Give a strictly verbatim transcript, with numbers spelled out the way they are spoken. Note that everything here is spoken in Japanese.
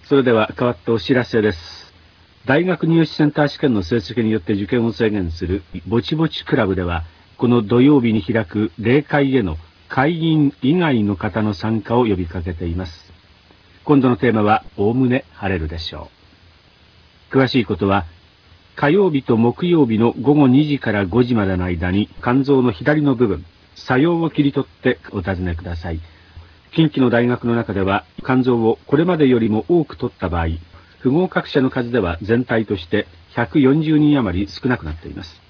それでは代わってお知らせです。大学入試センター試験の成績によって受験を制限するぼちぼちクラブでは、この土曜日に開く例会への会員以外の方の参加を呼びかけています。今度のテーマはおおむね晴れるでしょう。詳しいことは火曜日と木曜日のごごにじからごじまでの間に肝臓の左の部分、左葉を切り取ってお尋ねください。近畿の大学の中では肝臓をこれまでよりも多く取った場合、不合格者の数では全体としてひゃくよんじゅうにん余り少なくなっています。